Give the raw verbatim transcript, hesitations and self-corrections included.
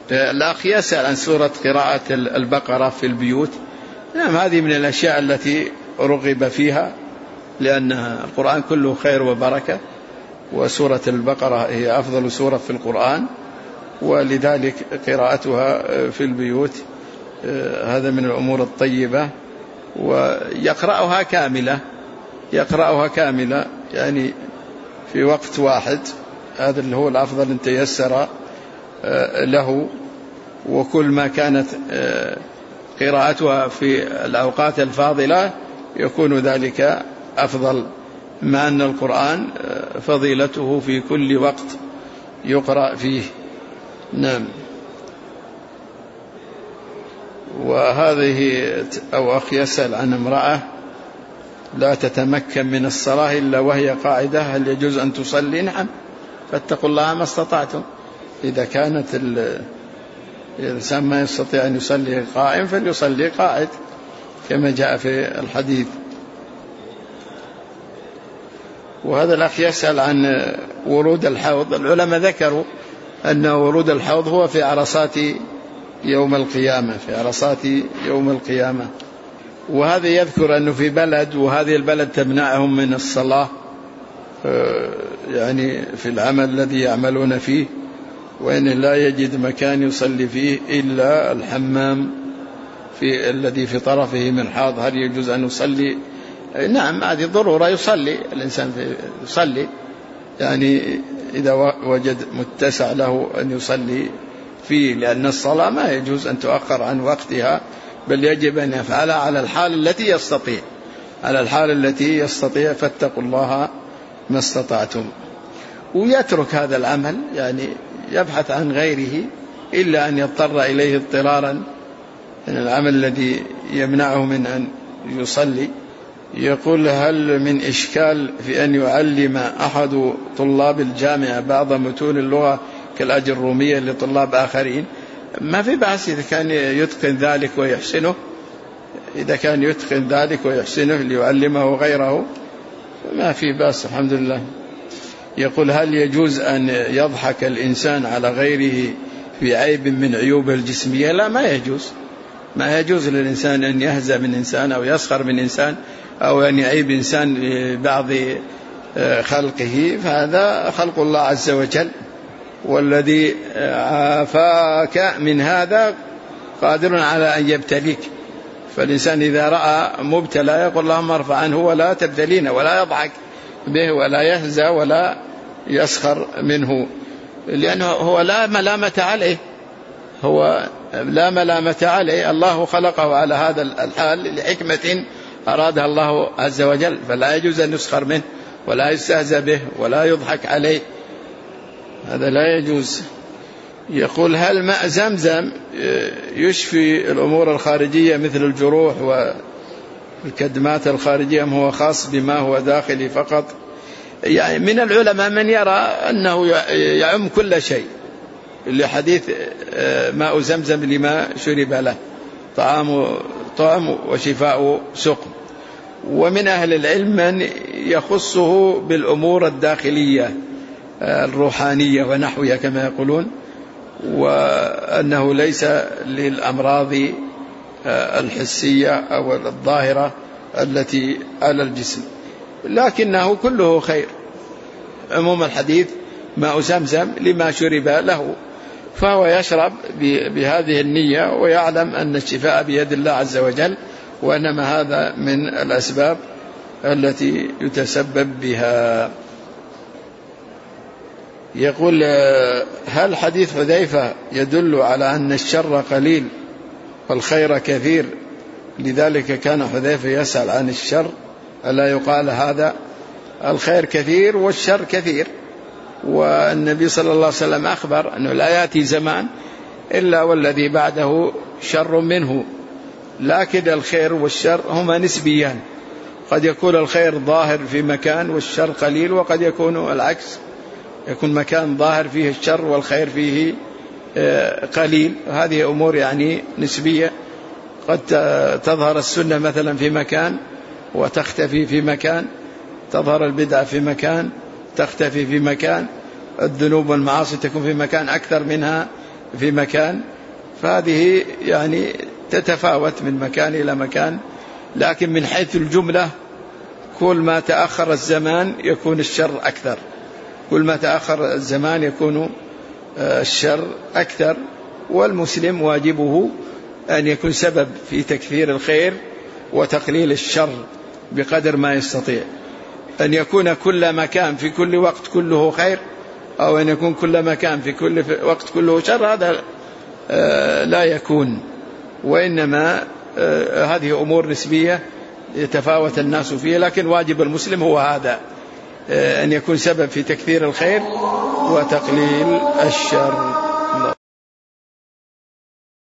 الأخ يسأل عن سورة قراءة البقرة في البيوت. نعم، هذه من الأشياء التي رغب فيها، لأن القرآن كله خير وبركة، وسورة البقرة هي أفضل سورة في القرآن، ولذلك قراءتها في البيوت هذا من الأمور الطيبة. ويقرأها كاملة، يقرأها كاملة يعني في وقت واحد، هذا اللي هو الأفضل إن تيسر له. وكل ما كانت قراءتها في الأوقات الفاضلة يكون ذلك أفضل، مع أن القرآن فضيلته في كل وقت يقرأ فيه. نعم. وهذه أو أخ يسأل عن امرأة لا تتمكن من الصلاة إلا وهي قاعدة، هل يجوز أن تصلي؟ نعم، فاتقوا الله ما استطعتم. إذا كانت الإنسان ما يستطيع أن يصلي قائم فليصلي قاعد كما جاء في الحديث. وهذا الأخ يسأل عن ورود الحوض. العلماء ذكروا أن ورود الحوض هو في عرصات يوم القيامة، في عرصات يوم القيامة. وهذا يذكر أنه في بلد، وهذه البلد تمنعهم من الصلاة يعني في العمل الذي يعملون فيه، وإن لا يجد مكان يصلي فيه إلا الحمام في الذي في طرفه من حاض. هل يجوز أن يصلي؟ نعم، هذه ضرورة، يصلي الإنسان يصلي يعني إذا وجد متسع له أن يصلي فيه، لأن الصلاة ما يجوز أن تؤخر عن وقتها، بل يجب أن يفعلها على الحال التي يستطيع، على الحال التي يستطيع. فاتقوا الله ما استطعتم. ويترك هذا العمل يعني يبحث عن غيره إلا أن يضطر إليه اضطرارا، من العمل الذي يمنعه من أن يصلي. يقول هل من إشكال في أن يعلم أحد طلاب الجامعة بعض متون اللغة كالأجرومية لطلاب آخرين؟ ما في بأس إذا كان يتقن ذلك ويحسنه، إذا كان يتقن ذلك ويحسنه ليعلمه غيره ما في بأس، الحمد لله. يقول هل يجوز أن يضحك الإنسان على غيره في عيب من عيوبه الجسمية؟ لا، ما يجوز، ما يجوز للإنسان أن يهزأ من إنسان أو يسخر من إنسان أو أن يعيب إنسان ببعض خلقه، فهذا خلق الله عز وجل، والذي عافاك من هذا قادر على أن يبتليك. فالإنسان إذا رأى مبتلى يقول اللهم ارفع عنه ولا تبتلينا، ولا يضحك به ولا يهزأ ولا يسخر منه، لأنه هو لا ملامة عليه، هو لا ملامة عليه، الله خلقه على هذا الحال لحكمة أرادها الله عز وجل، فلا يجوز أن يسخر منه ولا يستهزأ به ولا يضحك عليه، هذا لا يجوز. يقول هل ماء زمزم يشفي الأمور الخارجية مثل الجروح والكدمات الخارجية، أم هو خاص بما هو داخلي فقط؟ يعني من العلماء من يرى أنه يعم كل شيء، لحديث ماء زمزم لما شرب له، طعام طعم وشفاء سقم. ومن أهل العلم من يخصه بالأمور الداخلية الروحانية ونحوها كما يقولون، وأنه ليس للأمراض الحسية أو الظاهرة التي على الجسم، لكنه كله خير. عموم الحديث ماء زمزم لما شرب له، فهو يشرب بهذه النية ويعلم أن الشفاء بيد الله عز وجل، وإنما هذا من الأسباب التي يتسبب بها. يقول هل حديث حذيفة يدل على أن الشر قليل والخير كثير، لذلك كان حذيفة يسأل عن الشر؟ ألا يقال هذا الخير كثير والشر كثير؟ والنبي صلى الله عليه وسلم أخبر أنه لا يأتي زمان إلا والذي بعده شر منه، لكن الخير والشر هما نسبيان، قد يكون الخير ظاهر في مكان والشر قليل، وقد يكون العكس، يكون مكان ظاهر فيه الشر والخير فيه قليل. هذه أمور يعني نسبية، قد تظهر السنة مثلا في مكان وتختفي في مكان، تظهر البدعة في مكان تختفي في مكان، الذنوب والمعاصي تكون في مكان أكثر منها في مكان، فهذه يعني تتفاوت من مكان إلى مكان، لكن من حيث الجملة كل ما تأخر الزمان يكون الشر أكثر، كل ما تأخر الزمان يكون الشر أكثر. والمسلم واجبه أن يكون سبب في تكثير الخير وتقليل الشر بقدر ما يستطيع. أن يكون كل مكان في كل وقت كله خير، أو أن يكون كل مكان في كل وقت كله شر، هذا لا يكون. وإنما هذه أمور نسبية يتفاوت الناس فيها، لكن واجب المسلم هو هذا، أن يكون سبب في تكثير الخير وتقليل الشر.